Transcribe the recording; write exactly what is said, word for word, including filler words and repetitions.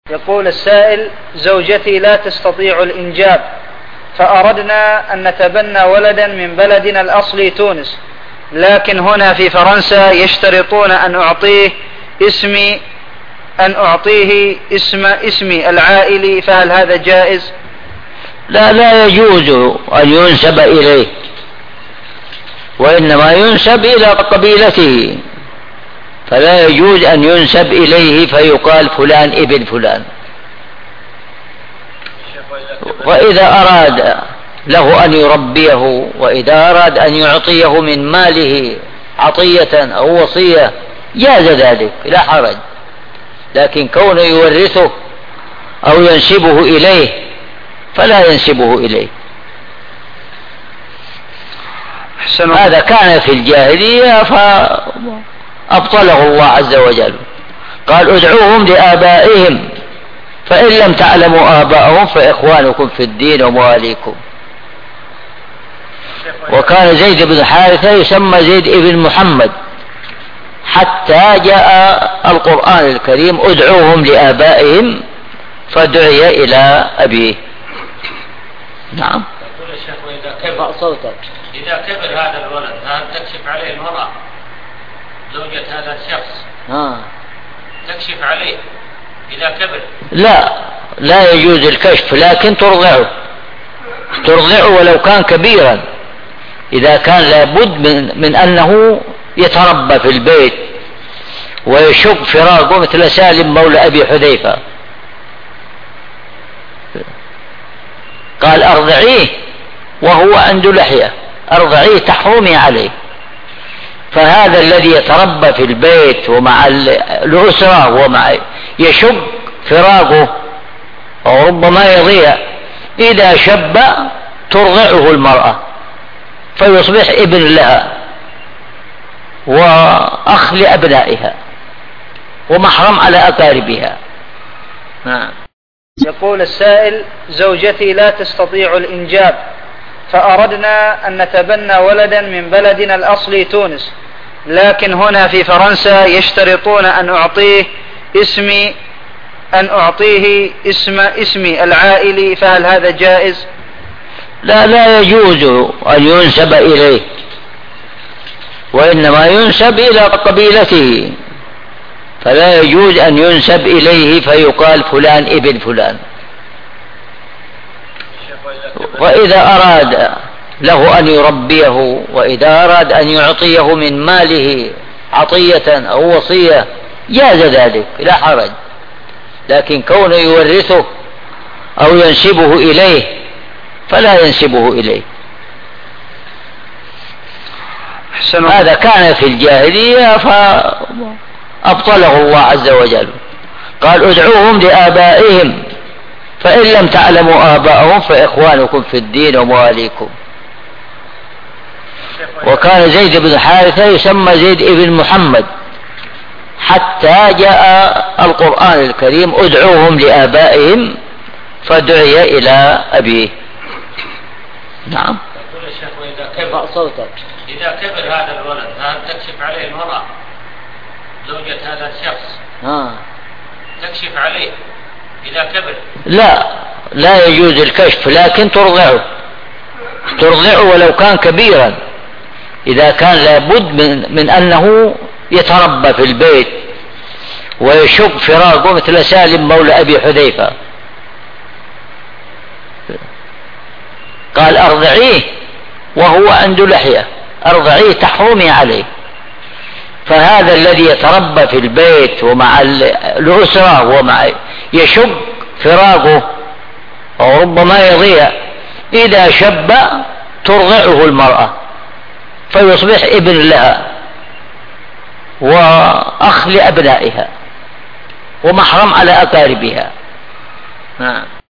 يقول السائل: زوجتي لا تستطيع الإنجاب، فأردنا أن نتبنى ولدا من بلدنا الأصلي تونس، لكن هنا في فرنسا يشترطون أن أعطيه اسمي أن أعطيه اسم اسمي العائلي، فهل هذا جائز؟ لا لا يجوز أن ينسب إليه، وإنما ينسب إلى قبيلته، فلا يجوز أن ينسب إليه فيقال فلان ابن فلان. وإذا أراد له أن يربيه، وإذا أراد أن يعطيه من ماله عطية أو وصية جاز ذلك لا حرج، لكن كونه يورثه أو ينسبه إليه فلا ينسبه إليه. هذا كان في الجاهلية فأبطله الله عز وجل، قال: ادعوهم لآبائهم فإن لم تعلموا آباءهم فإخوانكم في الدين ومواليكم. وكان زيد بن حارثة يسمى زيد ابن محمد حتى جاء القرآن الكريم: ادعوهم لآبائهم، فدعي إلى أبيه. نعم. يقول الشيخ: وإذا كبر صوتك إذا كبر هذا الولد هل تكشف عليه المرأة زوجة هذا الشخص؟ آه. تكشف عليه إذا كبر؟ لا لا يجوز الكشف، لكن ترضعه ترضعه ولو كان كبيرا، إذا كان لابد من, من أنه يتربى في البيت ويشق فراقه، مثل سالم مولى أبي حذيفة قال: أرضعيه وهو عنده لحية، أرضعيه تحرمي عليه. فهذا الذي يتربى في البيت ومع الأسرة ومع يشق فراقه وربما يضيع، إذا شب ترضعه المرأة فيصبح ابن لها وأخ لأبنائها ومحرم على أقاربها. نعم. يقول السائل: زوجتي لا تستطيع الإنجاب، فأردنا أن نتبنى ولدا من بلدنا الأصلي تونس، لكن هنا في فرنسا يشترطون أن أعطيه اسمي أن أعطيه اسم اسمي العائلي، فهل هذا جائز؟ لا لا يجوز أن ينسب إليه، وإنما ينسب إلى قبيلته، فلا يجوز أن ينسب إليه فيقال فلان ابن فلان. وإذا أراد له أن يربيه، وإذا أراد أن يعطيه من ماله عطية أو وصية جاز ذلك لا حرج، لكن كونه يورثه أو ينسبه إليه فلا ينسبه إليه. هذا كان في الجاهلية فأبطله الله عز وجل، قال: ادعوهم لآبائهم فإن لم تعلموا آباءهم فإخوانكم في الدين ومواليكم. وكان زيد بن حارثة يسمى زيد ابن محمد حتى جاء القرآن الكريم: ادعوهم لآبائهم، فدعي إلى أبيه. نعم. يقول الشيخ: وإذا كبر صوتك إذا كبر هذا الولد هل تكشف عليه المرأة زوجة هذا الشخص؟ آه. تكشف عليه إذا كبر؟ لا لا يجوز الكشف، لكن ترضعه ترضعه ولو كان كبيرا، إذا كان لابد من, من أنه يتربى في البيت ويشق فراقه، مثل سالم مولى أبي حذيفة قال: أرضعيه وهو عنده لحية، أرضعيه تحرمي عليه. فهذا الذي يتربى في البيت ومع الأسرة ومع يشق فراقه وربما يضيع، إذا شب ترضعه المرأة فيصبح ابن لها وأخ لأبنائها ومحرم على أقاربها. نعم.